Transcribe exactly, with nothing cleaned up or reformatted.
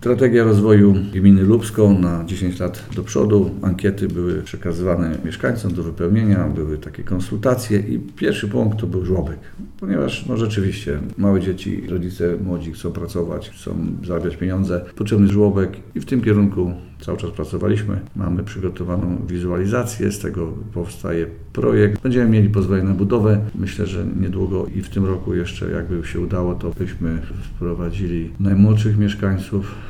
Strategia rozwoju gminy Lubsko na dziesięć lat do przodu. Ankiety były przekazywane mieszkańcom do wypełnienia, były takie konsultacje i pierwszy punkt to był żłobek. Ponieważ no rzeczywiście małe dzieci, rodzice młodzi chcą pracować, chcą zarabiać pieniądze, potrzebny żłobek i w tym kierunku cały czas pracowaliśmy. Mamy przygotowaną wizualizację, z tego powstaje projekt. Będziemy mieli pozwolenie na budowę. Myślę, że niedługo i w tym roku jeszcze, jakby się udało, to byśmy wprowadzili najmłodszych mieszkańców